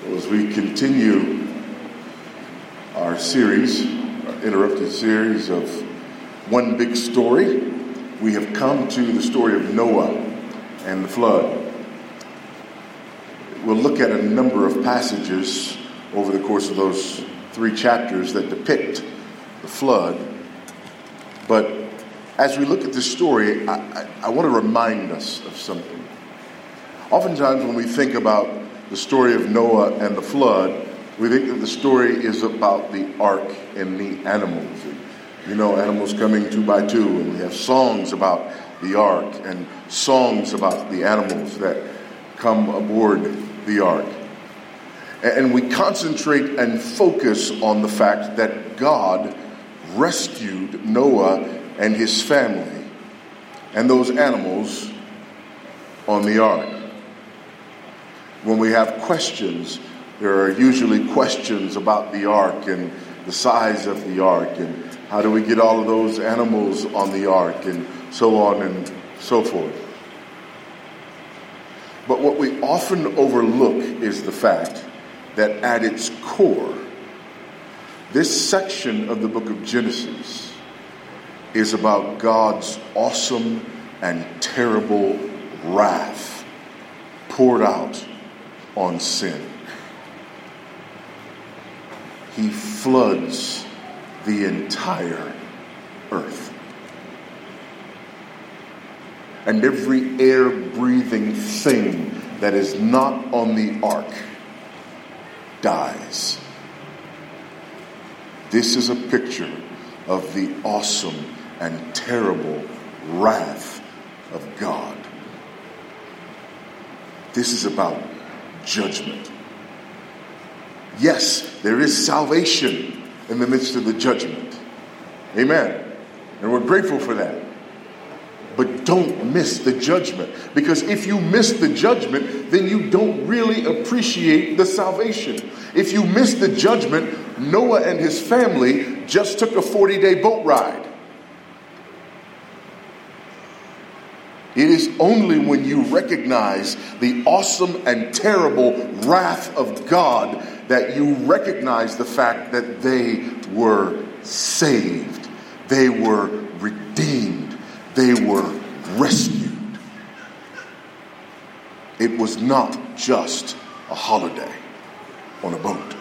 As we continue our series, our interrupted series of One Big Story, we have come to the story of Noah and the flood. We'll look at a number of passages over the course of those 3 chapters that depict the flood. But as we look at this story, I want to remind us of something. Oftentimes when we think about the story of Noah and the flood, we think that the story is about the ark and the animals. You know, animals coming 2 by 2, and we have songs about the ark and songs about the animals that come aboard the ark. And we concentrate and focus on the fact that God rescued Noah and his family and those animals on the ark. When we have questions, there are usually questions about the ark and the size of the ark and how do we get all of those animals on the ark and so on and so forth. But what we often overlook is the fact that at its core, this section of the book of Genesis is about God's awesome and terrible wrath poured out on sin. He floods the entire earth. And every air-breathing thing that is not on the ark dies. This is a picture of the awesome and terrible wrath of God. This is about judgment. Yes, there is salvation in the midst of the judgment. Amen. And we're grateful for that. But don't miss the judgment. Because if you miss the judgment, then you don't really appreciate the salvation. If you miss the judgment, Noah and his family just took a 40-day boat ride. It is only when you recognize the awesome and terrible wrath of God that you recognize the fact that they were saved. They were redeemed. They were rescued. It was not just a holiday on a boat.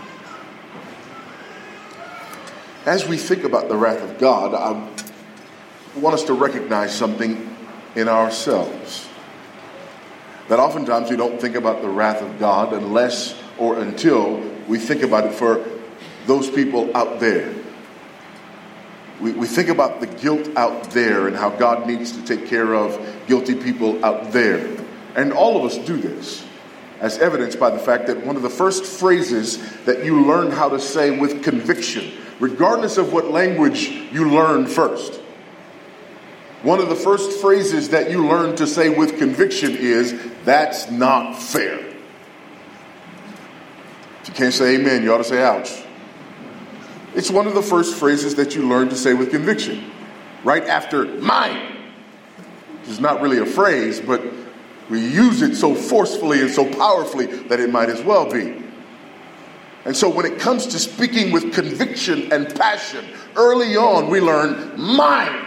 As we think about the wrath of God, I want us to recognize something in ourselves. That oftentimes we don't think about the wrath of God unless or until we think about it for those people out there. We think about the guilt out there and how God needs to take care of guilty people out there. And all of us do this, as evidenced by the fact that one of the first phrases that you learn how to say with conviction, regardless of what language you learn first, one of the first phrases that you learn to say with conviction is, "That's not fair." If you can't say amen, you ought to say ouch. It's one of the first phrases that you learn to say with conviction. Right after mine. It's not really a phrase, but we use it so forcefully and so powerfully that it might as well be. And so when it comes to speaking with conviction and passion, early on we learn mine.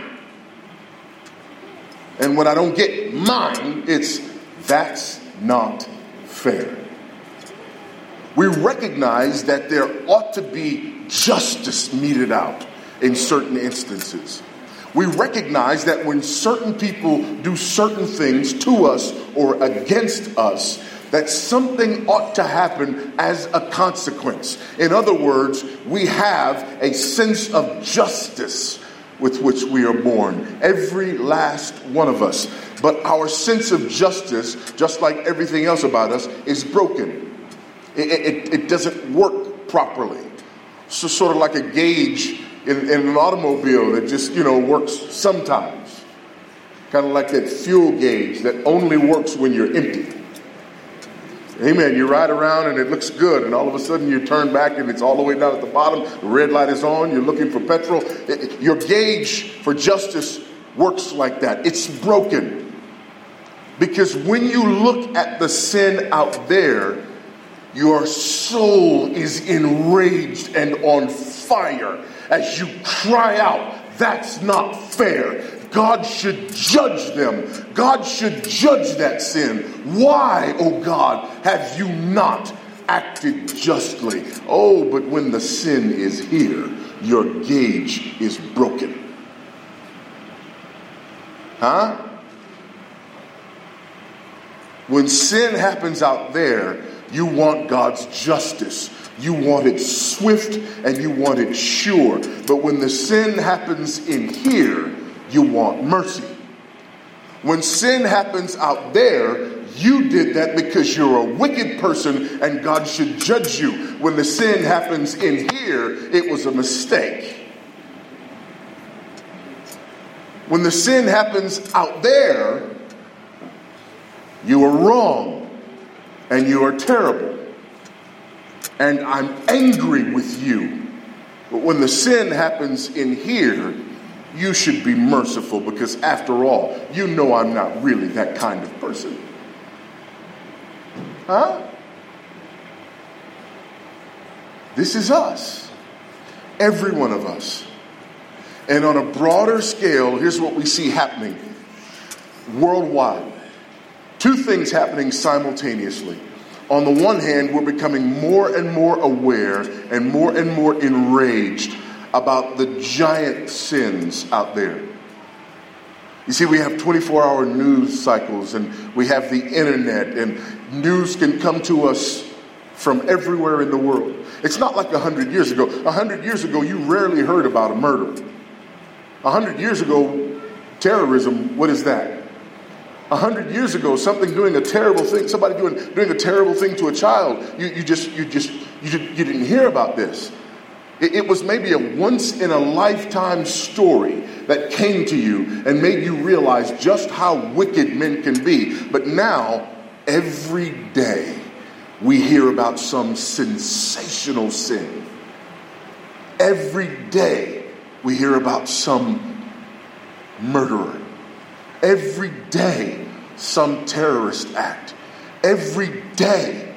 And when I don't get mine, it's that's not fair. We recognize that there ought to be justice meted out in certain instances. We recognize that when certain people do certain things to us or against us, that something ought to happen as a consequence. In other words, we have a sense of justice with which we are born. Every last one of us. But our sense of justice, just like everything else about us, is broken. It doesn't work properly. So sort of like a gauge in an automobile that just, works sometimes. Kind of like that fuel gauge that only works when you're empty. Amen. You ride around and it looks good, and all of a sudden you turn back and it's all the way down at the bottom. The red light is on. You're looking for petrol. Your gauge for justice works like that. It's broken. Because when you look at the sin out there, Your soul is enraged and on fire as you cry out, that's not fair. God should judge them. God should judge that sin. Why, oh God, have you not acted justly? Oh, but when the sin is here, your gauge is broken. Huh? When sin happens out there, you want God's justice. You want it swift and you want it sure. But when the sin happens in here, you want mercy. When sin happens out there, you did that because you're a wicked person and God should judge you. When the sin happens in here, it was a mistake. When the sin happens out there, you are wrong and you are terrible. And I'm angry with you. But when the sin happens in here, you should be merciful because after all, you know I'm not really that kind of person. Huh? This is us. Every one of us. And on a broader scale, here's what we see happening worldwide. Two things happening simultaneously. On the one hand, we're becoming more and more aware and more enraged about the giant sins out there. You see, we have 24-hour news cycles and we have the internet, and news can come to us from everywhere in the world. It's not like 100 years ago. 100 years ago, you rarely heard about a murder. 100 years ago, terrorism, what is that? 100 years ago, somebody doing a terrible thing a terrible thing to a child, you didn't hear about this. It was maybe a once-in-a-lifetime story that came to you and made you realize just how wicked men can be. But now, every day, we hear about some sensational sin. Every day, we hear about some murderer. Every day, some terrorist act. Every day,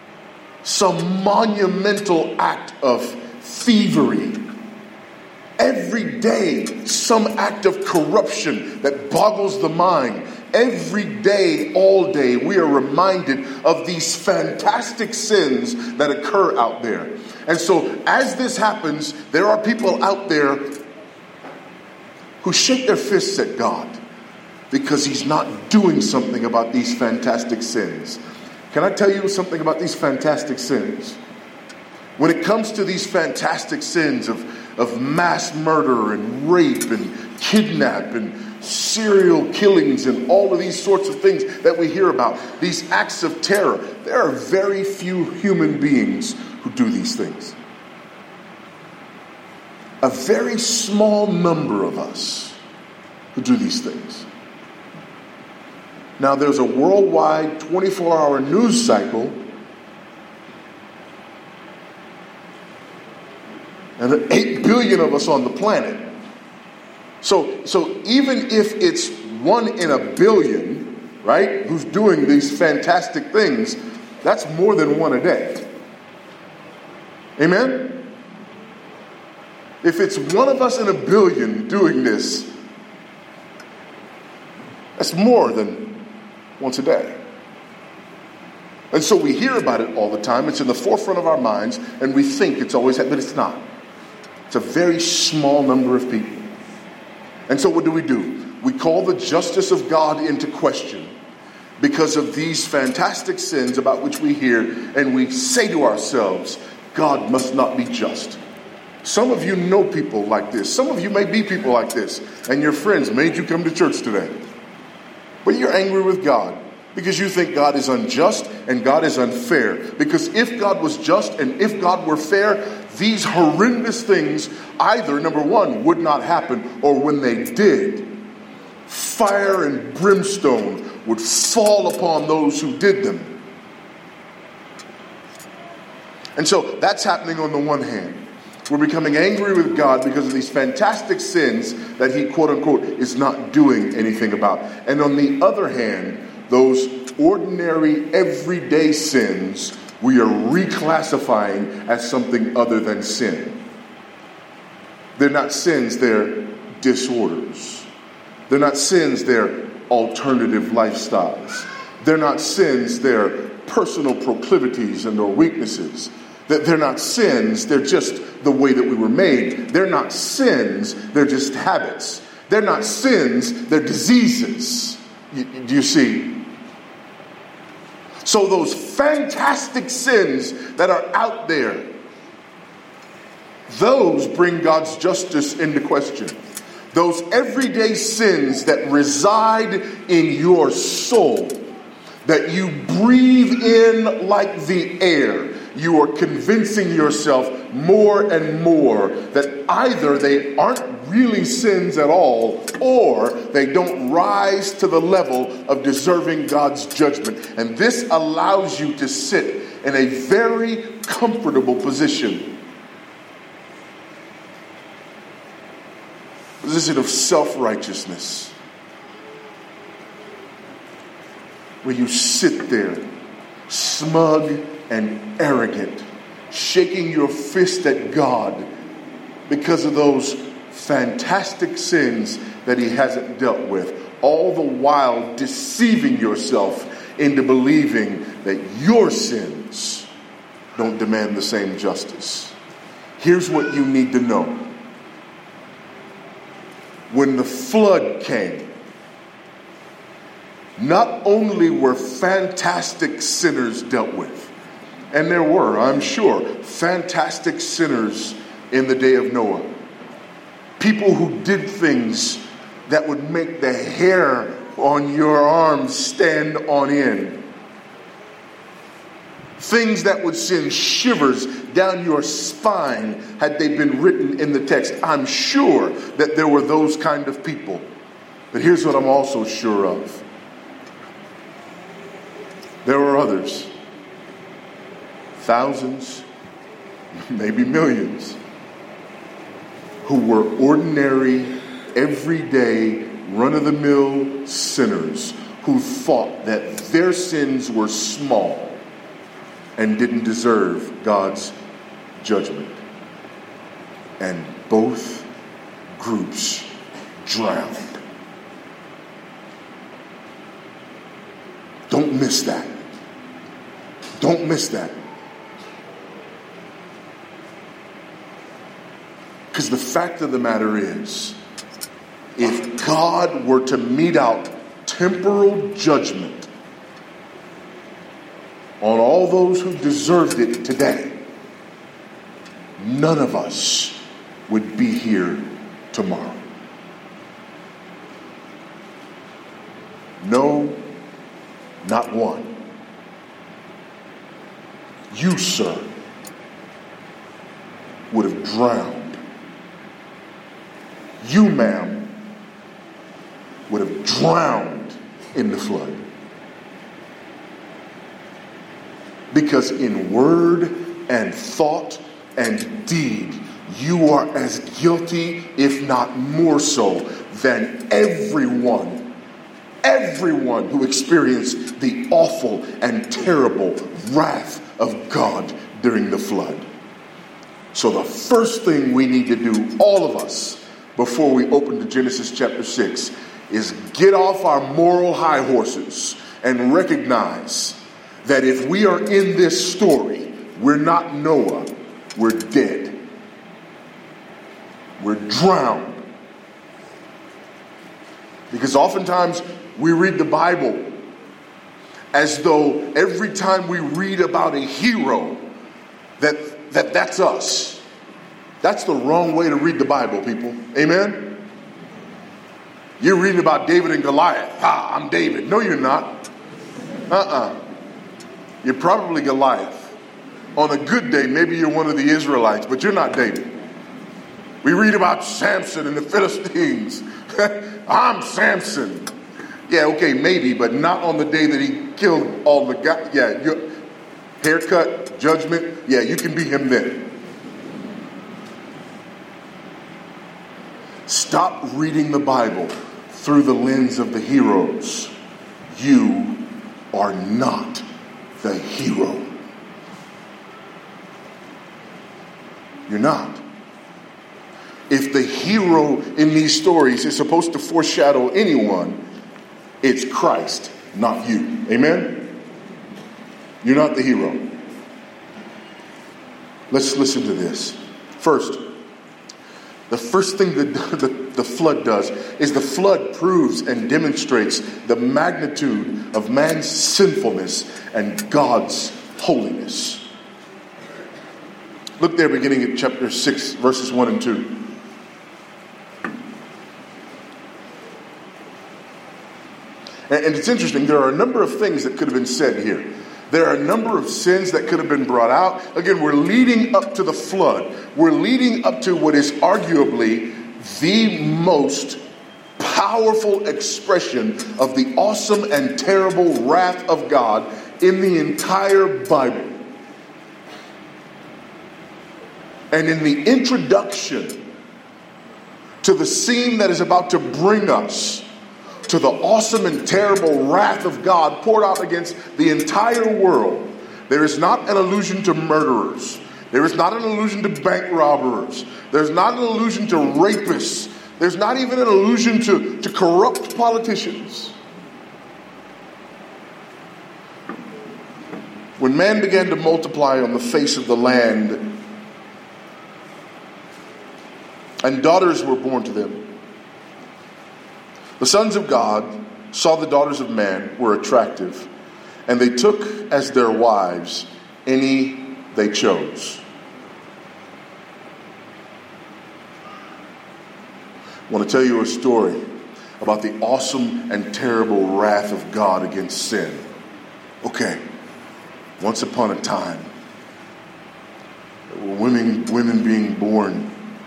some monumental act of thievery. Every day, some act of corruption that boggles the mind. Every day, all day, we are reminded of these fantastic sins that occur out there. And so, as this happens, there are people out there who shake their fists at God because he's not doing something about these fantastic sins. Can I tell you something about these fantastic sins? When it comes to these fantastic sins of mass murder and rape and kidnap and serial killings and all of these sorts of things that we hear about, these acts of terror, there are very few human beings who do these things. A very small number of us who do these things. Now, there's a worldwide 24-hour news cycle, and there are 8 billion of us on the planet. So even if it's 1 in a billion, right, who's doing these fantastic things, that's more than one a day. Amen? If it's one of us in a billion doing this, that's more than once a day. And so we hear about it all the time. It's in the forefront of our minds, and we think it's always happening, but it's not. It's a very small number of people. And so what do? We call the justice of God into question because of these fantastic sins about which we hear, and we say to ourselves, God must not be just. Some of you know people like this. Some of you may be people like this, and your friends made you come to church today. But you're angry with God because you think God is unjust and God is unfair. Because if God was just and if God were fair, these horrendous things either, number one, would not happen, or when they did, fire and brimstone would fall upon those who did them. And so that's happening on the one hand. We're becoming angry with God because of these fantastic sins that he, quote unquote, is not doing anything about. And on the other hand, those ordinary, everyday sins we are reclassifying as something other than sin. They're not sins, they're disorders. They're not sins, they're alternative lifestyles. They're not sins, they're personal proclivities and or weaknesses. That they're not sins, they're just the way that we were made. They're not sins, they're just habits. They're not sins, they're diseases. Do you see? So those fantastic sins that are out there, those bring God's justice into question. Those everyday sins that reside in your soul, that you breathe in like the air, you are convincing yourself more and more that either they aren't really sins at all, or they don't rise to the level of deserving God's judgment. And this allows you to sit in a very comfortable position of self-righteousness, where you sit there smug and arrogant, shaking your fist at God because of those fantastic sins that he hasn't dealt with, all the while deceiving yourself into believing that your sins don't demand the same justice. Here's what you need to know. When the flood came, not only were fantastic sinners dealt with, and there were, I'm sure, fantastic sinners in the day of Noah. People who did things that would make the hair on your arms stand on end. Things that would send shivers down your spine had they been written in the text. I'm sure that there were those kind of people. But here's what I'm also sure of. There were others. Thousands, maybe millions, who were ordinary, everyday, run-of-the-mill sinners who thought that their sins were small and didn't deserve God's judgment. And both groups drowned. Don't miss that. Don't miss that. Because the fact of the matter is, if God were to mete out temporal judgment on all those who deserved it today, none of us would be here tomorrow. No, not one. You, sir, would have drowned. You, ma'am, would have drowned in the flood. Because in word and thought and deed, you are as guilty, if not more so, than everyone who experienced the awful and terrible wrath of God during the flood. So the first thing we need to do, all of us, before we open to Genesis chapter 6, is get off our moral high horses and recognize that if we are in this story, we're not Noah, we're dead. We're drowned. Because oftentimes we read the Bible as though every time we read about a hero, that's us. That's the wrong way to read the Bible, people. Amen? You're reading about David and Goliath. I'm David. No, you're not. You're probably Goliath. On a good day, maybe you're one of the Israelites, but you're not David. We read about Samson and the Philistines. I'm Samson. Yeah, okay, maybe, but not on the day that he killed all the guys. Yeah, your haircut, judgment. Yeah, you can be him then. Stop reading the Bible through the lens of the heroes. You are not the hero. You're not. If the hero in these stories is supposed to foreshadow anyone, it's Christ, not you. Amen? You're not the hero. Let's listen to this. First, the first thing that the flood does is the flood proves and demonstrates the magnitude of man's sinfulness and God's holiness. Look there beginning at chapter 6, verses 1 and 2. And it's interesting, there are a number of things that could have been said here. There are a number of sins that could have been brought out. Again, we're leading up to the flood. We're leading up to what is arguably the most powerful expression of the awesome and terrible wrath of God in the entire Bible. And in the introduction to the scene that is about to bring us to the awesome and terrible wrath of God poured out against the entire world, there is not an allusion to murderers. There is not an allusion to bank robbers. There's not an allusion to rapists. There's not even an allusion to corrupt politicians. When man began to multiply on the face of the land, and daughters were born to them, the sons of God saw the daughters of man were attractive, and they took as their wives any they chose. I want to tell you a story about the awesome and terrible wrath of God against sin. Okay, once upon a time, there were women being born.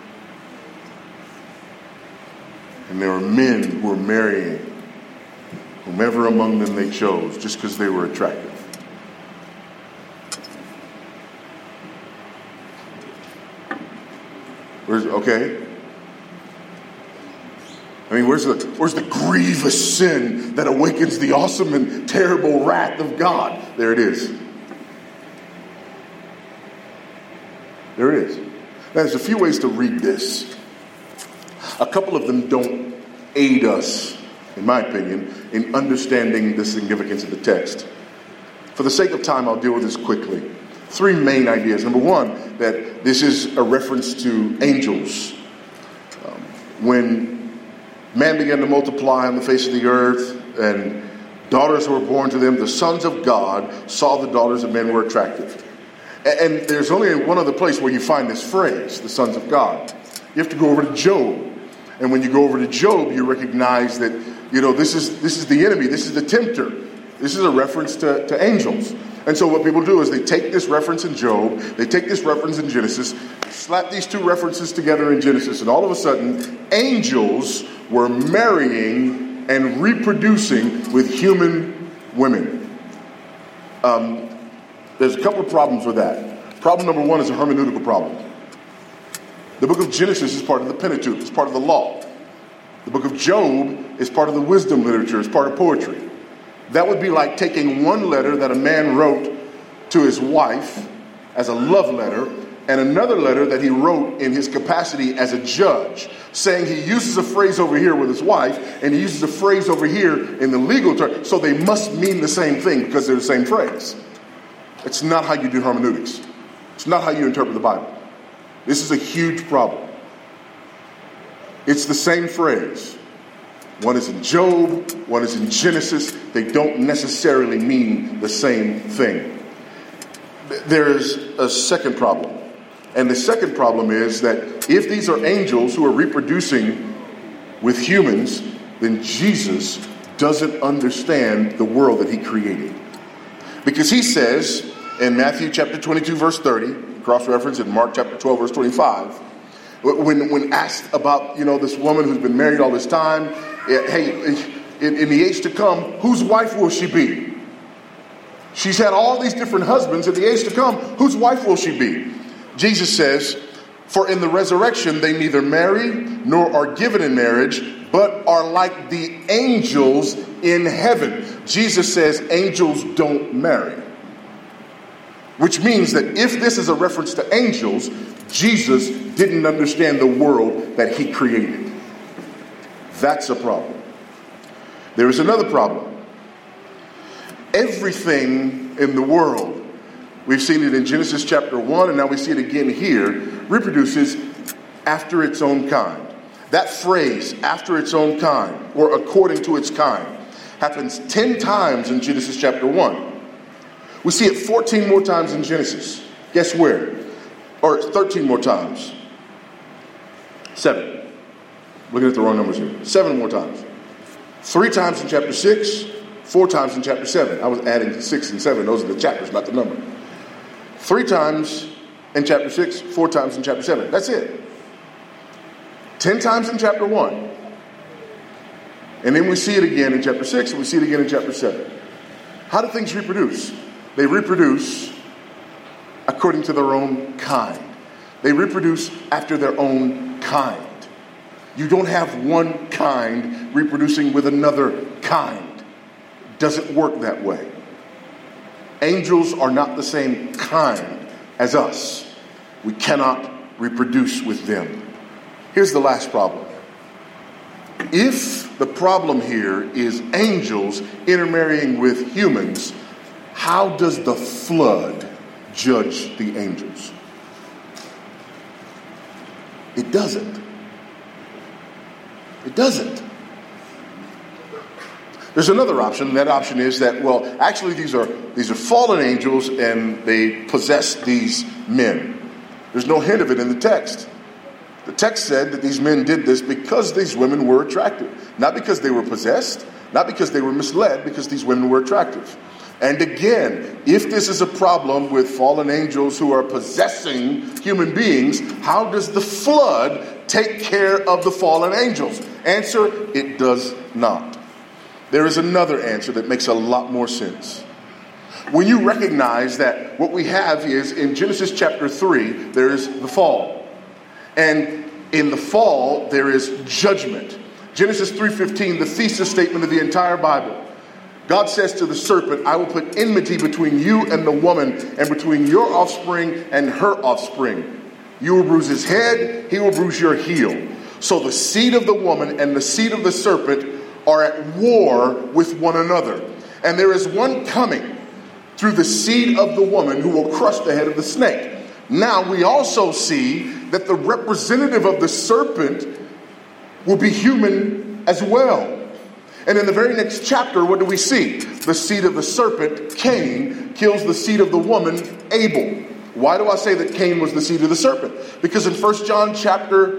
And there were men who were marrying whomever among them they chose just because they were attractive. Where's the grievous sin that awakens the awesome and terrible wrath of God? There it is. There it is. Now, there's a few ways to read this. A couple of them don't aid us, in my opinion, in understanding the significance of the text. For the sake of time, I'll deal with this quickly. Three main ideas. Number one, that this is a reference to angels. When man began to multiply on the face of the earth and daughters were born to them, the sons of God saw the daughters of men were attractive. And there's only one other place where you find this phrase, the sons of God. You have to go over to Job. And when you go over to Job, you recognize that, this is the enemy, this is the tempter. This is a reference to angels. And so what people do is they take this reference in Job, they take this reference in Genesis, slap these two references together in Genesis, and all of a sudden, angels were marrying and reproducing with human women. There's a couple of problems with that. Problem number one is a hermeneutical problem. The book of Genesis is part of the Pentateuch. It's part of the law. The book of Job is part of the wisdom literature. It's part of poetry. That would be like taking one letter that a man wrote to his wife as a love letter and another letter that he wrote in his capacity as a judge, saying he uses a phrase over here with his wife and he uses a phrase over here in the legal term, so they must mean the same thing because they're the same phrase. It's not how you do hermeneutics. It's not how you interpret the Bible. This is a huge problem. It's the same phrase. One is in Job, one is in Genesis. They don't necessarily mean the same thing. There's a second problem. And the second problem is that if these are angels who are reproducing with humans, then Jesus doesn't understand the world that he created. Because he says in Matthew chapter 22, verse 30, cross-reference in Mark chapter 12, verse 25, when asked about, this woman who's been married all this time, hey, in the age to come, whose wife will she be? She's had all these different husbands. In the age to come, whose wife will she be? Jesus says, for in the resurrection they neither marry nor are given in marriage, but are like the angels in heaven. Jesus says angels don't marry. Which means that if this is a reference to angels, Jesus didn't understand the world that he created. That's a problem. There is another problem. Everything in the world, we've seen it in Genesis chapter 1, and now we see it again here, reproduces after its own kind. That phrase, after its own kind, or according to its kind, happens 10 times in Genesis chapter 1. We see it 14 more times in Genesis. Guess where? Or 13 more times. 7. Looking at the wrong numbers here. 7 more times. 3 times in chapter 6. 4 times in chapter 7. I was adding 6 and 7. Those are the chapters, not the number. 3 times in chapter 6. 4 times in chapter 7. That's it. 10 times in chapter 1. And then we see it again in chapter 6. And we see it again in chapter 7. How do things reproduce? They reproduce according to their own kind. They reproduce after their own kind. You don't have one kind reproducing with another kind. It doesn't work that way. Angels are not the same kind as us. We cannot reproduce with them. Here's the last problem. If the problem here is angels intermarrying with humans, how does the flood judge the angels? It doesn't. It doesn't. There's another option. That option is that, well, actually these are fallen angels and they possess these men. There's no hint of it in the text. The text said that these men did this because these women were attractive. Not because they were possessed, not because they were misled, because these women were attractive. And again, if this is a problem with fallen angels who are possessing human beings, how does the flood take care of the fallen angels? Answer, it does not. There is another answer that makes a lot more sense. When you recognize that what we have is in Genesis chapter 3, there is the fall. And in the fall, there is judgment. Genesis 3:15, the thesis statement of the entire Bible. God says to the serpent, I will put enmity between you and the woman, and between your offspring and her offspring. You will bruise his head, he will bruise your heel. So the seed of the woman and the seed of the serpent are at war with one another. And there is one coming through the seed of the woman who will crush the head of the snake. Now we also see that the representative of the serpent will be human as well. And in the very next chapter, what do we see? The seed of the serpent, Cain, kills the seed of the woman, Abel. Why do I say that Cain was the seed of the serpent? Because in 1 John chapter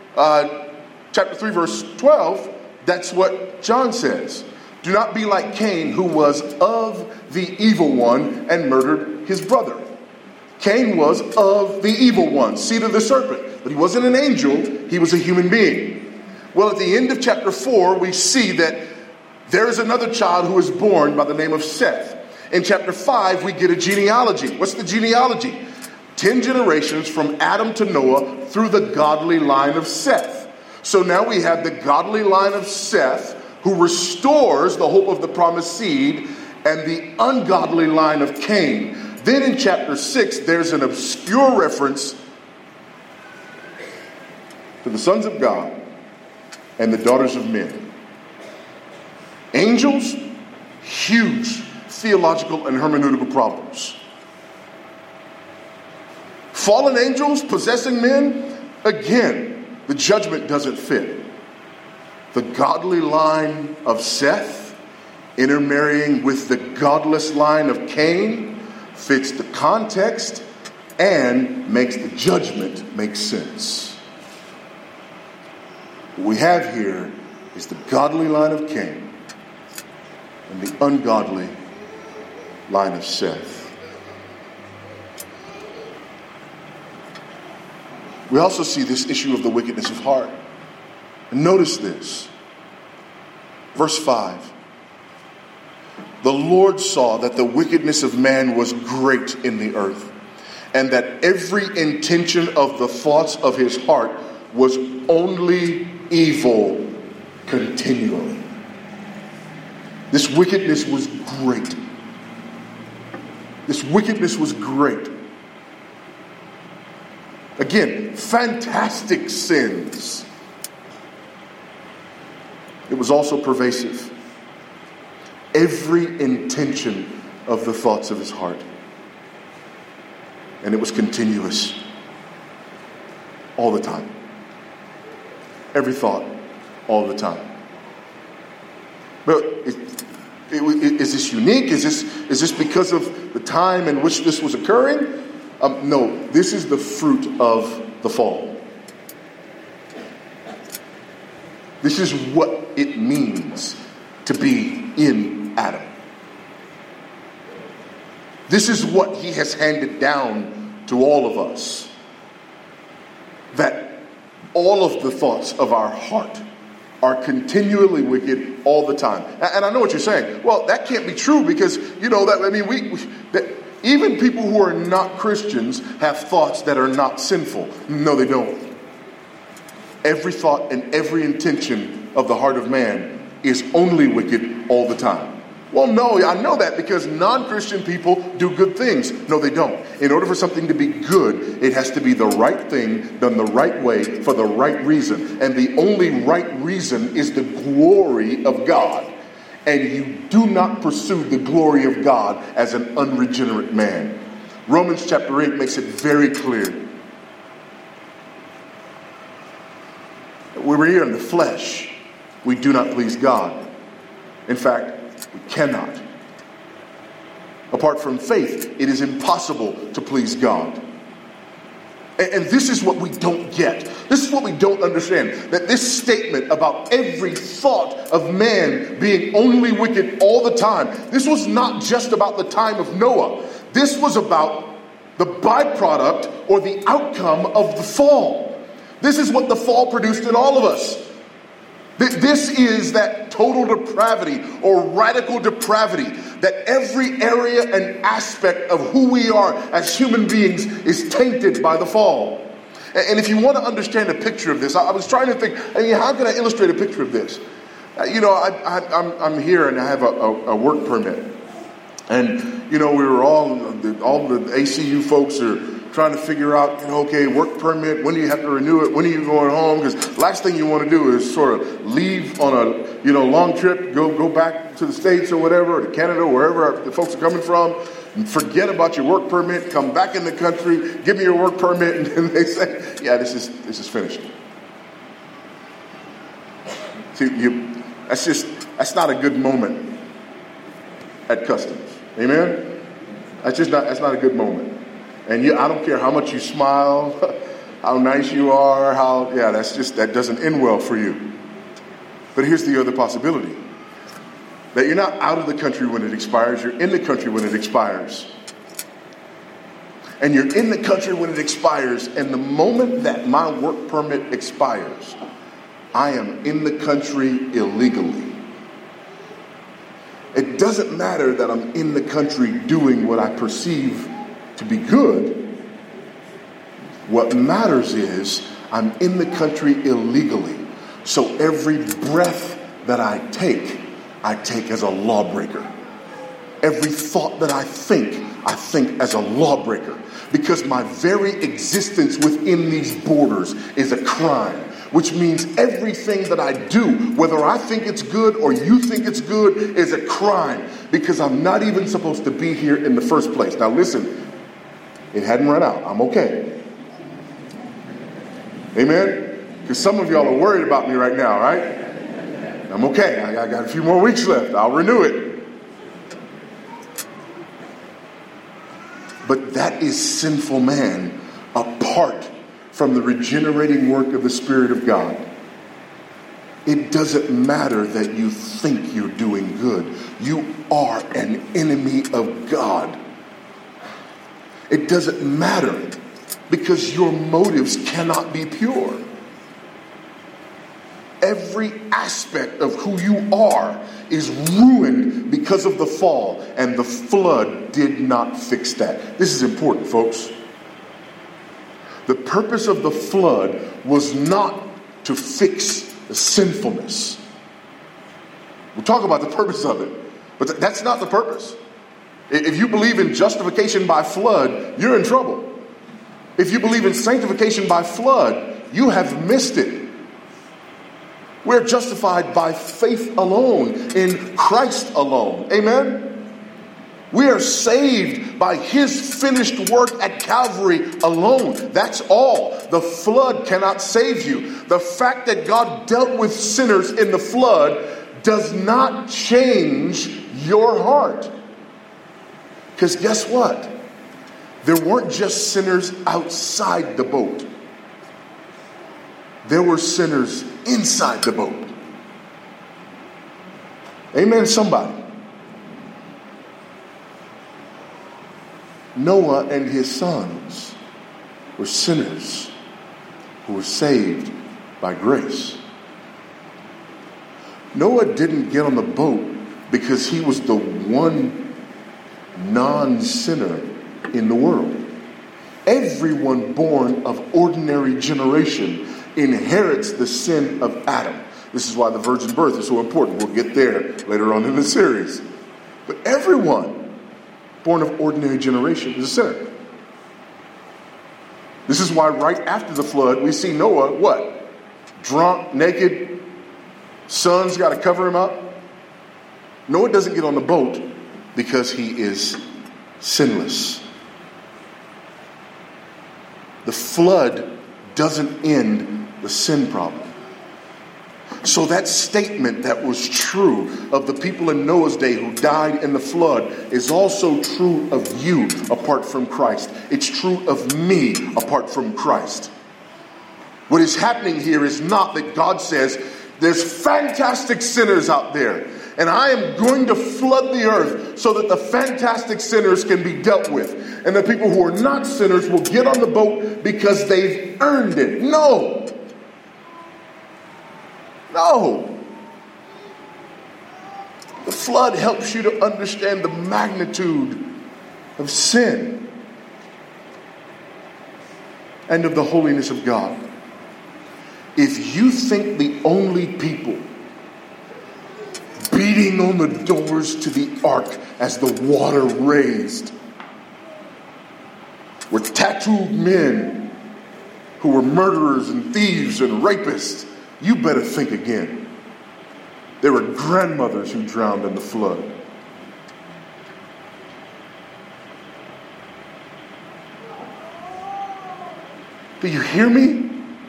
3, verse 12, that's what John says. Do not be like Cain, who was of the evil one and murdered his brother. Cain was of the evil one, seed of the serpent. But he wasn't an angel, he was a human being. Well, at the end of chapter 4, we see that there is another child who is born by the name of Seth. In chapter 5, we get a genealogy. What's the genealogy? 10 generations from Adam to Noah through the godly line of Seth. So now we have the godly line of Seth who restores the hope of the promised seed, and the ungodly line of Cain. Then in chapter 6, there's an obscure reference to the sons of God and the daughters of men. Angels, huge theological and hermeneutical problems. Fallen angels possessing men, again, the judgment doesn't fit. The godly line of Seth intermarrying with the godless line of Cain fits the context and makes the judgment make sense. What we have here is the godly line of Cain and the ungodly line of Seth. We also see this issue of the wickedness of heart. And notice this. Verse 5. The Lord saw that the wickedness of man was great in the earth, and that every intention of the thoughts of his heart was only evil continually. This wickedness was great. This wickedness was great. Again, fantastic sins. It was also pervasive. Every intention of the thoughts of his heart. And it was continuous. All the time. Every thought. All the time. But is this unique? Is this because of the time in which this was occurring? No, this is the fruit of the fall. This is what it means to be in Adam. This is what he has handed down to all of us. That all of the thoughts of our heart are continually wicked all the time. And I know what you're saying. Well, that can't be true because, even people who are not Christians have thoughts that are not sinful. No, they don't. Every thought and every intention of the heart of man is only wicked all the time. Well, no, I know that because non-Christian people do good things. No, they don't. In order for something to be good, it has to be the right thing, done the right way, for the right reason. And the only right reason is the glory of God. And you do not pursue the glory of God as an unregenerate man. Romans chapter 8 makes it very clear. When we're here in the flesh, we do not please God. In fact, we cannot. Apart from faith, it is impossible to please God. And this is what we don't get. This is what we don't understand. That this statement about every thought of man being only wicked all the time, this was not just about the time of Noah. This was about the byproduct or the outcome of the fall. This is what the fall produced in all of us. This is that total depravity or radical depravity that every area and aspect of who we are as human beings is tainted by the fall. And if you want to understand a picture of this, I was trying to think, how can I illustrate a picture of this? I'm here and I have a work permit. And, we were all the ACU folks are trying to figure out, okay, work permit, when do you have to renew it? When are you going home? Because last thing you want to do is sort of leave on a, long trip, go back to the States or whatever, or to Canada, wherever the folks are coming from, and forget about your work permit, come back in the country, give me your work permit, and then they say, yeah, this is finished. See, that's not a good moment at customs. Amen? That's not a good moment. And I don't care how much you smile, how nice you are, that doesn't end well for you. But here's the other possibility. That you're not out of the country when it expires, you're in the country when it expires. And you're in the country when it expires, and the moment that my work permit expires, I am in the country illegally. It doesn't matter that I'm in the country doing what I perceive to be good. What matters is I'm in the country illegally. So every breath that I take as a lawbreaker. Every thought that I think as a lawbreaker. Because my very existence within these borders is a crime. Which means everything that I do, whether I think it's good or you think it's good, is a crime. Because I'm not even supposed to be here in the first place. Now listen. It hadn't run out. I'm okay. Amen? Because some of y'all are worried about me right now, right? I'm okay. I got a few more weeks left. I'll renew it. But that is sinful man apart from the regenerating work of the Spirit of God. It doesn't matter that you think you're doing good. You are an enemy of God. It doesn't matter because your motives cannot be pure. Every aspect of who you are is ruined because of the fall, and the flood did not fix that. This is important, folks. The purpose of the flood was not to fix the sinfulness. We'll talk about the purpose of it, but that's not the purpose. If you believe in justification by flood, you're in trouble. If you believe in sanctification by flood, you have missed it. We're justified by faith alone, in Christ alone. Amen? We are saved by his finished work at Calvary alone. That's all. The flood cannot save you. The fact that God dealt with sinners in the flood does not change your heart. Because guess what? There weren't just sinners outside the boat. There were sinners inside the boat. Amen, somebody. Noah and his sons were sinners who were saved by grace. Noah didn't get on the boat because he was the one non-sinner in the world. Everyone born of ordinary generation inherits the sin of Adam. This is why the virgin birth is so important. We'll get there later on in the series. But everyone born of ordinary generation is a sinner. This is why right after the flood, we see Noah, what? Drunk, naked, son's got to cover him up. Noah doesn't get on the boat because he is sinless. The flood doesn't end the sin problem. So that statement that was true of the people in Noah's day who died in the flood is also true of you apart from Christ. It's true of me apart from Christ. What is happening here is not that God says, there's fantastic sinners out there, and I am going to flood the earth so that the fantastic sinners can be dealt with. And the people who are not sinners will get on the boat because they've earned it. No. The flood helps you to understand the magnitude of sin and of the holiness of God. If you think the only people beating on the doors to the ark as the water raised were tattooed men who were murderers and thieves and rapists, you better think again. There were grandmothers who drowned in the flood. Do you hear me?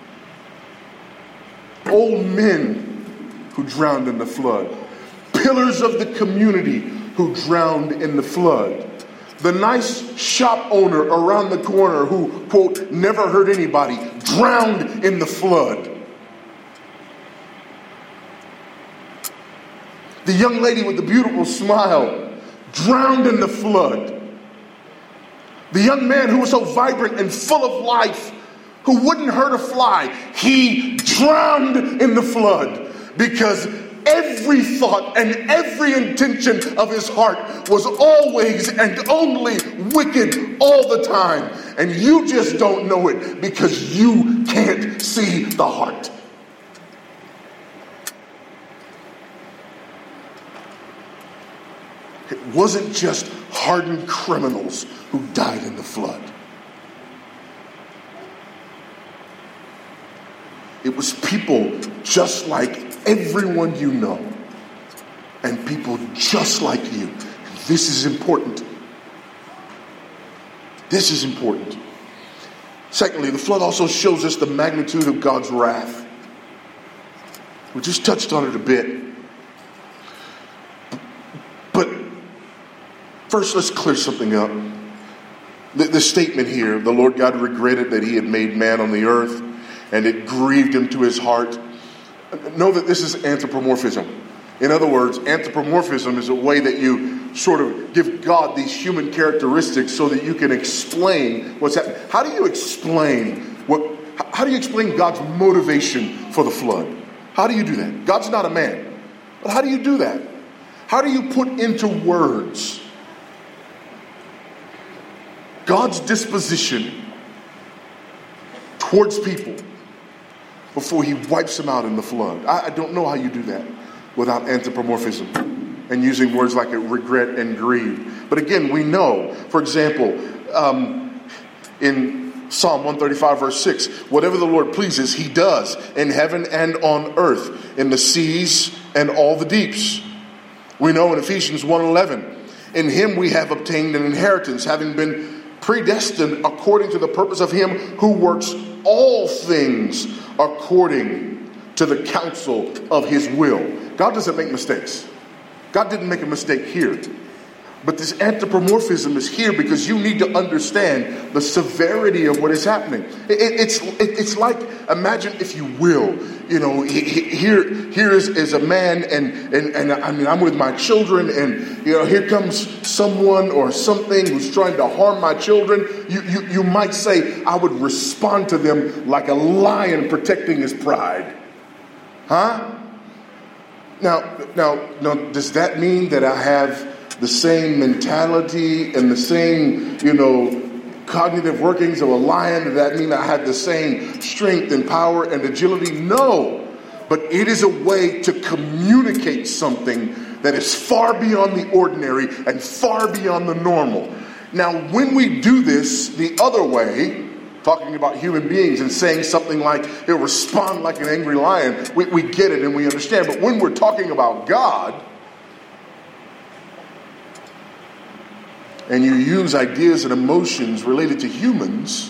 Old men who drowned in the flood. Pillars of the community who drowned in the flood. The nice shop owner around the corner who, quote, never hurt anybody, drowned in the flood. The young lady with the beautiful smile drowned in the flood. The young man who was so vibrant and full of life, who wouldn't hurt a fly, he drowned in the flood because every thought and every intention of his heart was always and only wicked all the time. And you just don't know it because you can't see the heart. It wasn't just hardened criminals who died in the flood. It was people just like everyone you know, and people just like you. This is important. This is important. Secondly, the flood also shows us the magnitude of God's wrath. We just touched on it a bit. But first, let's clear something up. The statement here, the Lord God regretted that he had made man on the earth, and it grieved him to his heart. Know that this is anthropomorphism. In other words, anthropomorphism is a way that you sort of give God these human characteristics so that you can explain what's happening. How do you explain God's motivation for the flood? How do you do that? God's not a man. But how do you do that? How do you put into words God's disposition towards people before he wipes them out in the flood? I don't know how you do that without anthropomorphism and using words like regret and grieve. But again, we know, for example, in Psalm 135 verse 6, whatever the Lord pleases, he does in heaven and on earth, in the seas and all the deeps. We know in Ephesians 1:11, in him we have obtained an inheritance, having been predestined according to the purpose of him who works all things according to the counsel of his will. God doesn't make mistakes. God didn't make a mistake here. But this anthropomorphism is here because you need to understand the severity of what is happening. It's like, imagine if you will, here is a man and I mean, I'm with my children and, here comes someone or something who's trying to harm my children. You might say, I would respond to them like a lion protecting his pride. Huh? Now, does that mean that I have the same mentality and the same, cognitive workings of a lion? Does that mean I have the same strength and power and agility? No. But it is a way to communicate something that is far beyond the ordinary and far beyond the normal. Now, when we do this the other way, talking about human beings and saying something like, he'll respond like an angry lion, we get it and we understand. But when we're talking about God, and you use ideas and emotions related to humans,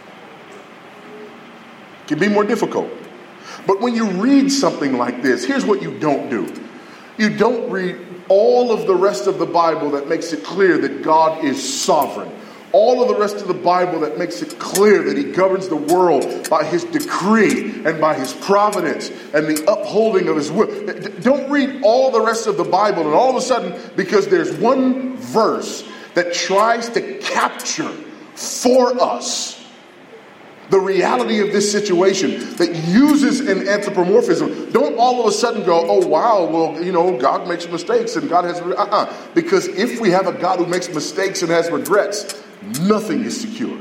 it can be more difficult. But when you read something like this, here's what you don't do. You don't read all of the rest of the Bible that makes it clear that God is sovereign. All of the rest of the Bible that makes it clear that he governs the world by his decree and by his providence and the upholding of his will. Don't read all the rest of the Bible and all of a sudden, because there's one verse that tries to capture for us the reality of this situation, that uses an anthropomorphism, don't all of a sudden go, oh wow, well, God makes mistakes and God has, because if we have a God who makes mistakes and has regrets, nothing is secure.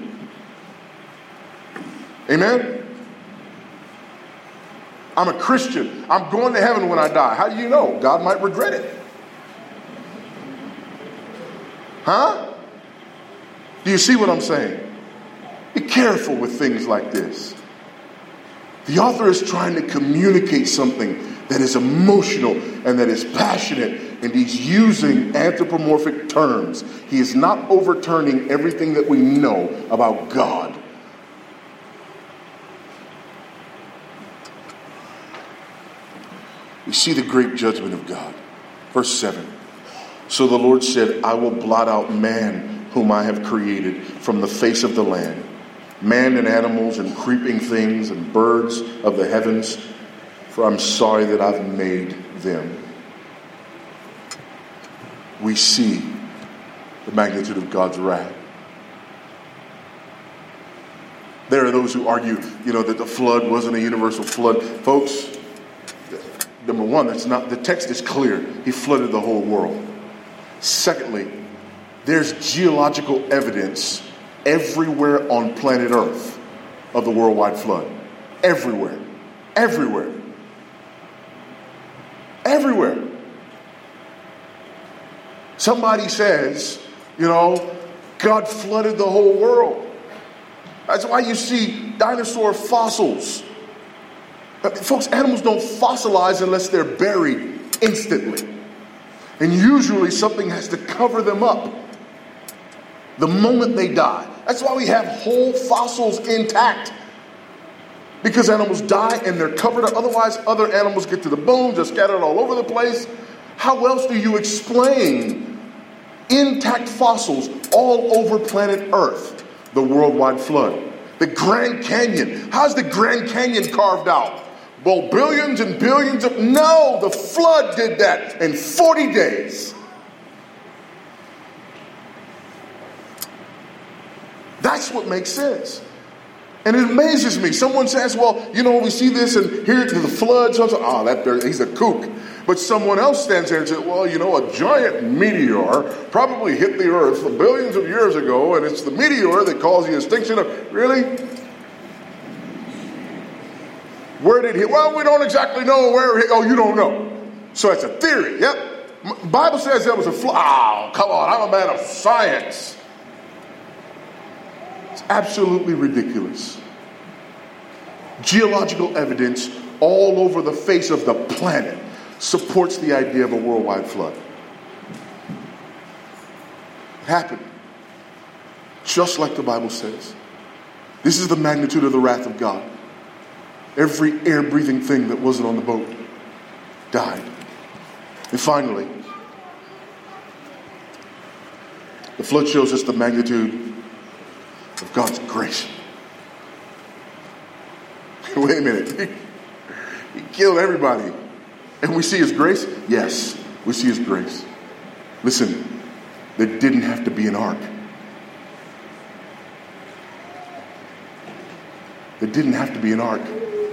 Amen? I'm a Christian. I'm going to heaven when I die. How do you know? God might regret it. Huh? Do you see what I'm saying? Be careful with things like this. The author is trying to communicate something that is emotional and that is passionate, and he's using anthropomorphic terms. He is not overturning everything that we know about God. We see the great judgment of God. Verse 7. So the Lord said, I will blot out man whom I have created from the face of the land, man and animals and creeping things and birds of the heavens, for I'm sorry that I've made them. We see the magnitude of God's wrath. There are those who argue, that the flood wasn't a universal flood. Folks, number one, that's not, the text is clear. He flooded the whole world. Secondly, there's geological evidence everywhere on planet Earth of the worldwide flood. Everywhere. Everywhere. Everywhere. Somebody says, God flooded the whole world. That's why you see dinosaur fossils. Folks, animals don't fossilize unless they're buried instantly. And usually something has to cover them up the moment they die. That's why we have whole fossils intact. Because animals die and they're covered up. Otherwise, other animals get to the bones. They're scattered all over the place. How else do you explain intact fossils all over planet Earth? The worldwide flood. The Grand Canyon. How's the Grand Canyon carved out? Well, billions and billions of... No, the flood did that in 40 days. That's what makes sense. And it amazes me. Someone says, well, we see this and here the flood. So he's a kook. But someone else stands there and says, well, a giant meteor probably hit the earth billions of years ago, and it's the meteor that caused the extinction of... Really? Where did he... Well, we don't exactly know where he... Oh, you don't know. So it's a theory. Yep. Bible says there was a flood. Oh, come on, I'm a man of science. It's absolutely ridiculous. Geological evidence all over the face of the planet supports the idea of a worldwide flood. It happened. Just like the Bible says. This is the magnitude of the wrath of God. Every air-breathing thing that wasn't on the boat died. And finally, the flood shows us the magnitude of God's grace. Wait a minute. He killed everybody. And we see his grace? Yes, we see his grace. Listen, there didn't have to be an ark. There didn't have to be an ark.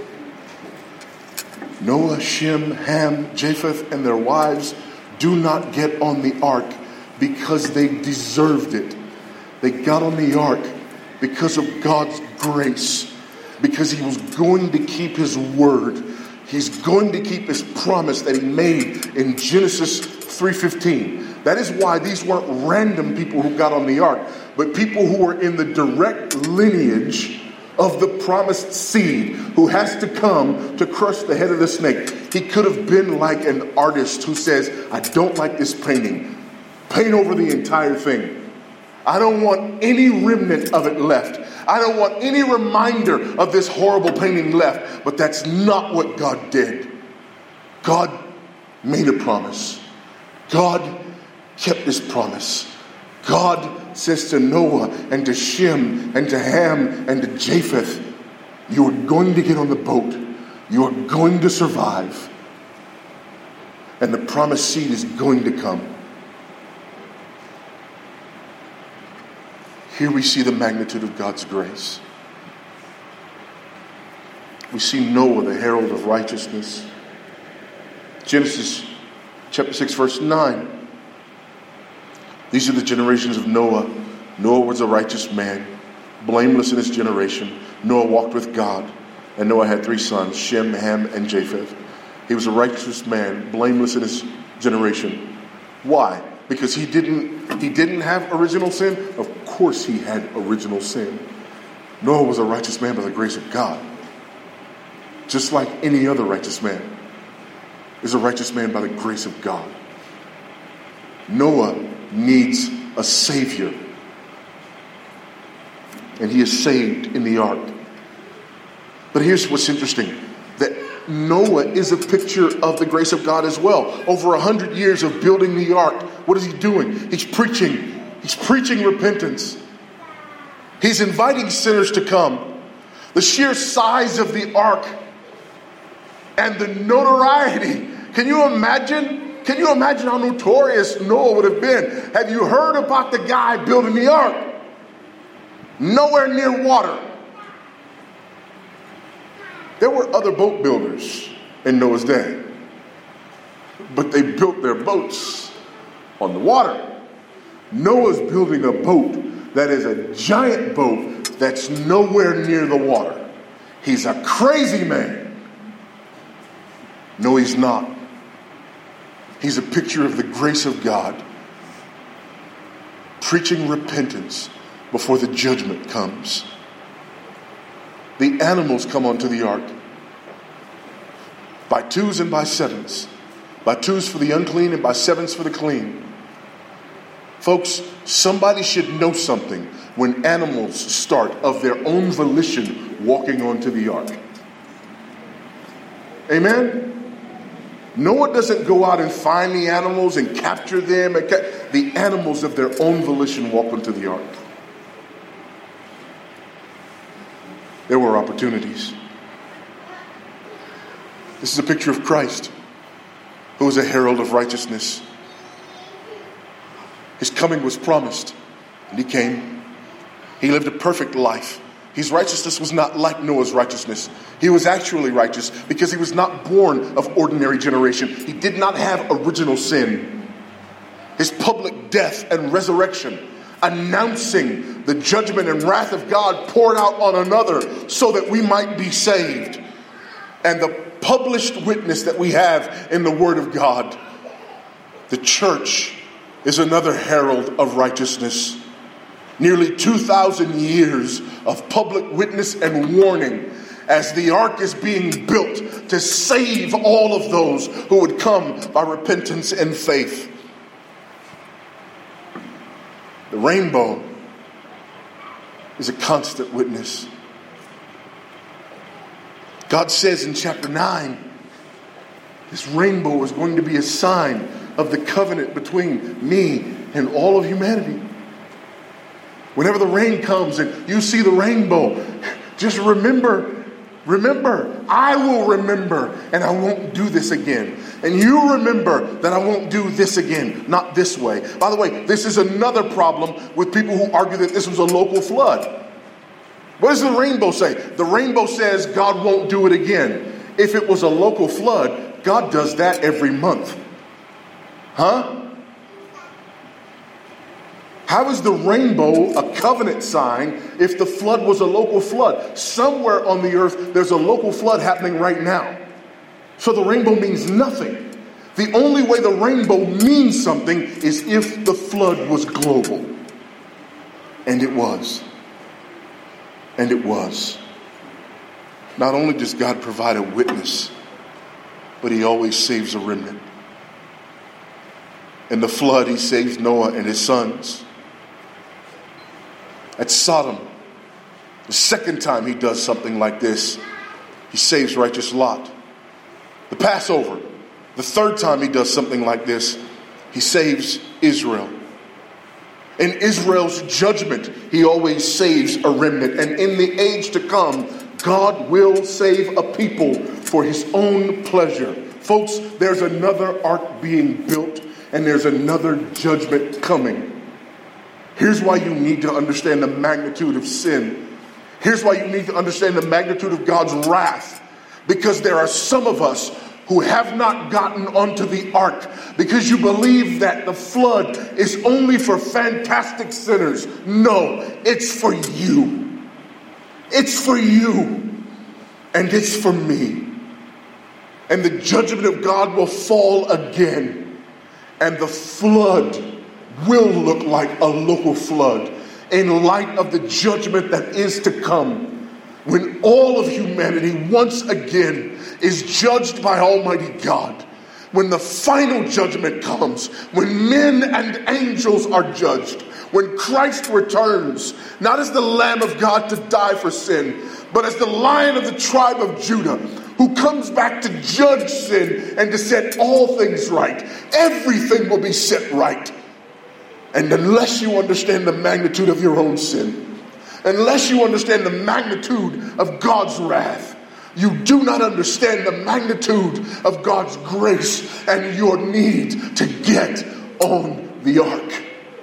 Noah, Shem, Ham, Japheth, and their wives do not get on the ark because they deserved it. They got on the ark because of God's grace. Because he was going to keep his word. He's going to keep his promise that he made in Genesis 3:15. That is why these weren't random people who got on the ark, but people who were in the direct lineage of the promised seed who has to come to crush the head of the snake. He could have been like an artist who says, I don't like this painting. Paint over the entire thing. I don't want any remnant of it left. I don't want any reminder of this horrible painting left. But that's not what God did. God made a promise. God kept his promise. God says to Noah and to Shem and to Ham and to Japheth, you are going to get on the boat. You are going to survive. And the promised seed is going to come. Here we see the magnitude of God's grace. We see Noah, the herald of righteousness. Genesis chapter 6, verse 9. These are the generations of Noah. Noah was a righteous man, blameless in his generation. Noah walked with God. And Noah had 3 sons, Shem, Ham, and Japheth. He was a righteous man, blameless in his generation. Why? Because he didn't have original sin? Of course he had original sin. Noah was a righteous man by the grace of God. Just like any other righteous man is a righteous man by the grace of God. Noah needs a savior. And he is saved in the ark. But here's what's interesting. That Noah is a picture of the grace of God as well. Over 100 years of building the ark. What is he doing? He's preaching. He's preaching repentance. He's inviting sinners to come. The sheer size of the ark and the notoriety. Can you imagine? Can you imagine how notorious Noah would have been? Have you heard about the guy building the ark? Nowhere near water. There were other boat builders in Noah's day, but they built their boats on the water. Noah's building a boat that is a giant boat that's nowhere near the water. He's a crazy man. No, he's not. He's a picture of the grace of God, preaching repentance before the judgment comes. The animals come onto the ark by 2s and by 7s. By 2s for the unclean and by 7s for the clean. Folks, somebody should know something when animals start of their own volition walking onto the ark. Amen? Noah doesn't go out and find the animals and capture them. The animals of their own volition walk onto the ark. There were opportunities. This is a picture of Christ, who was a herald of righteousness. His coming was promised, and he came. He lived a perfect life. His righteousness was not like Noah's righteousness. He was actually righteous because he was not born of ordinary generation. He did not have original sin. His public death and resurrection, announcing the judgment and wrath of God poured out on another so that we might be saved. And the published witness that we have in the Word of God The church is another herald of righteousness. Nearly 2,000 years of public witness and warning as the ark is being built to save all of those who would come by repentance and faith. The rainbow is a constant witness. God says in chapter 9, this rainbow is going to be a sign of the covenant between me and all of humanity. Whenever the rain comes and you see the rainbow, just remember, I will remember, and I won't do this again. And you remember that I won't do this again, not this way. By the way, this is another problem with people who argue that this was a local flood. What does the rainbow say? The rainbow says God won't do it again. If it was a local flood, God does that every month. Huh? How is the rainbow a covenant sign if the flood was a local flood? Somewhere on the earth, there's a local flood happening right now. So the rainbow means nothing. The only way the rainbow means something is if the flood was global. And it was. And it was. Not only does God provide a witness, but he always saves a remnant. In the flood, he saves Noah and his sons. At Sodom, the second time he does something like this, he saves righteous Lot. The Passover, the third time he does something like this, he saves Israel. In Israel's judgment, he always saves a remnant. And in the age to come, God will save a people for his own pleasure. Folks, there's another ark being built, and there's another judgment coming. Here's why you need to understand the magnitude of sin. Here's why you need to understand the magnitude of God's wrath. Because there are some of us who have not gotten onto the ark because you believe that the flood is only for fantastic sinners. No, it's for you. It's for you. And it's for me. And the judgment of God will fall again. And the flood will look like a local flood in light of the judgment that is to come, when all of humanity once again is judged by Almighty God. When the final judgment comes, when men and angels are judged, when Christ returns, not as the Lamb of God to die for sin, but as the Lion of the tribe of Judah, who comes back to judge sin and to set all things right. Everything will be set right. And unless you understand the magnitude of your own sin, unless you understand the magnitude of God's wrath, you do not understand the magnitude of God's grace and your need to get on the ark.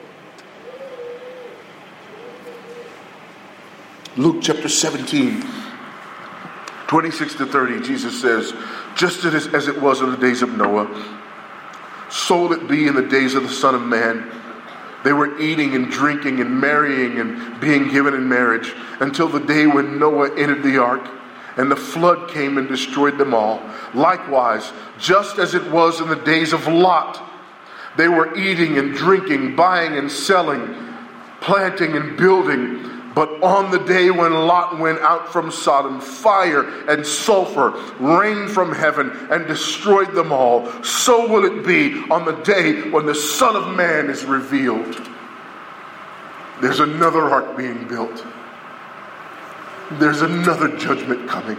Luke chapter 17, 26 to 30, Jesus says, just as it was in the days of Noah, so will it be in the days of the Son of Man. They were eating and drinking and marrying and being given in marriage until the day when Noah entered the ark, and the flood came and destroyed them all. Likewise, just as it was in the days of Lot, they were eating and drinking, buying and selling, planting and building. But on the day when Lot went out from Sodom, fire and sulfur rained from heaven and destroyed them all. So will it be on the day when the Son of Man is revealed. There's another ark being built. There's another judgment coming.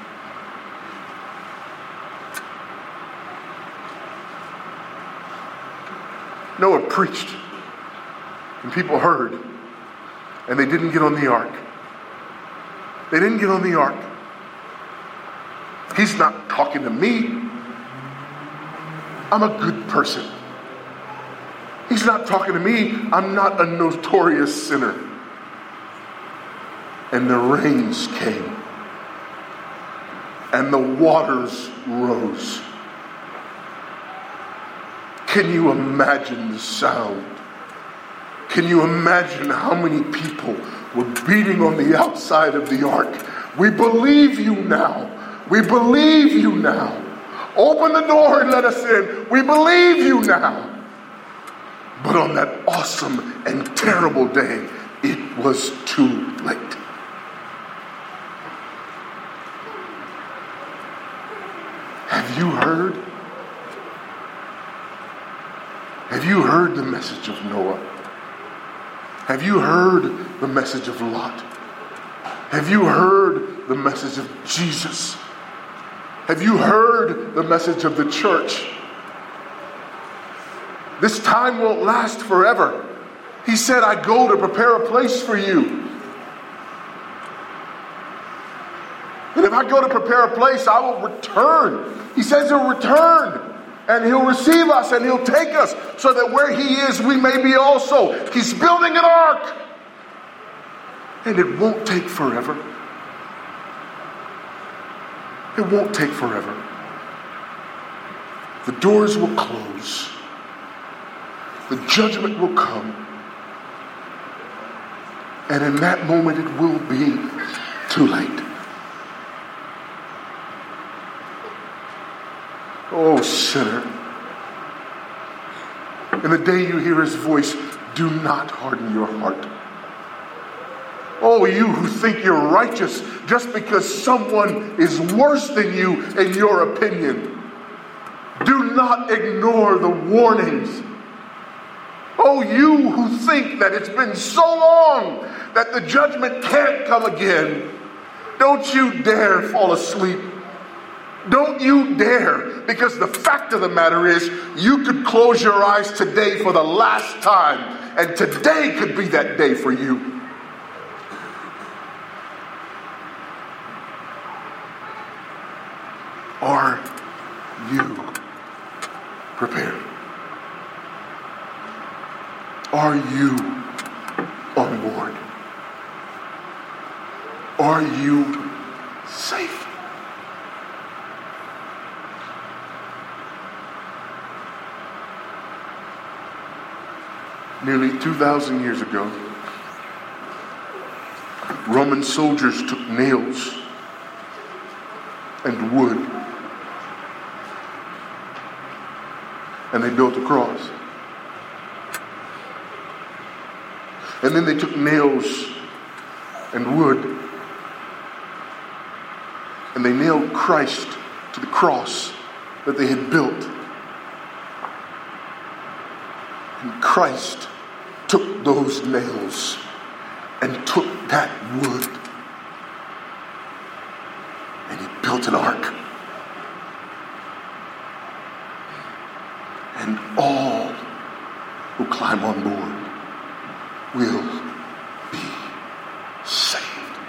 Noah preached, and people heard. And they didn't get on the ark. They didn't get on the ark. He's not talking to me. I'm a good person. He's not talking to me. I'm not a notorious sinner. And the rains came. And the waters rose. Can you imagine the sound? Can you imagine how many people were beating on the outside of the ark? We believe you now. We believe you now. Open the door and let us in. We believe you now. But on that awesome and terrible day, it was too late. Have you heard? Have you heard the message of Noah? Have you heard the message of Lot? Have you heard the message of Jesus? Have you heard the message of the church? This time won't last forever. He said, I go to prepare a place for you. And if I go to prepare a place, I will return. He says he'll return. And he'll receive us and he'll take us so that where he is, we may be also. He's building an ark. And it won't take forever. It won't take forever. The doors will close. The judgment will come. And in that moment, it will be too late. Oh, sinner. In the day you hear his voice, do not harden your heart. Oh, you who think you're righteous just because someone is worse than you in your opinion. Do not ignore the warnings. Oh, you who think that it's been so long that the judgment can't come again. Don't you dare fall asleep. Don't you dare, because the fact of the matter is, you could close your eyes today for the last time, and today could be that day for you. Are you prepared? Are you on board? Are you safe? Nearly 2,000 years ago, Roman soldiers took nails and wood, and they built a cross. And then they took nails and wood, and they nailed Christ to the cross that they had built. And Christ took those nails and took that wood, and he built an ark. And all who climb on board will be saved.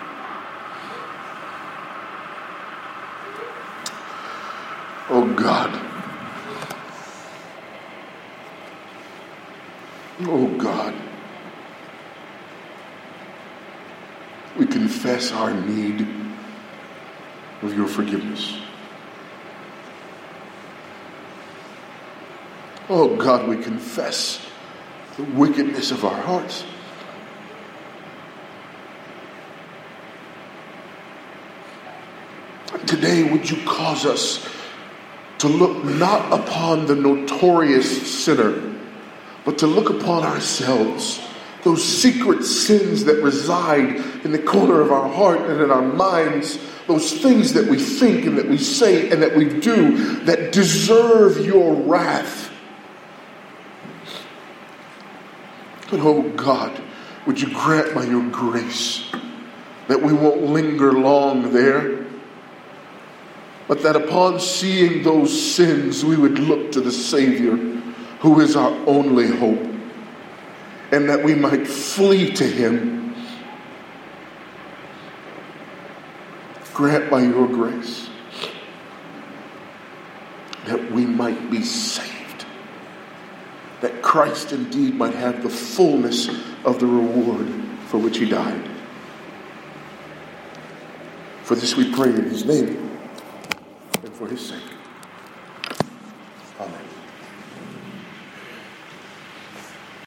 Oh God. Oh God. We confess our need of your forgiveness. Oh God, we confess the wickedness of our hearts. Today, would you cause us to look not upon the notorious sinner, but to look upon ourselves, those secret sins that reside in the corner of our heart and in our minds, those things that we think and that we say and that we do that deserve your wrath. But oh God, would you grant by your grace that we won't linger long there, but that upon seeing those sins we would look to the Savior who is our only hope, and that we might flee to him. Grant by your grace that we might be saved, that Christ indeed might have the fullness of the reward for which he died. For this we pray in his name and for his sake.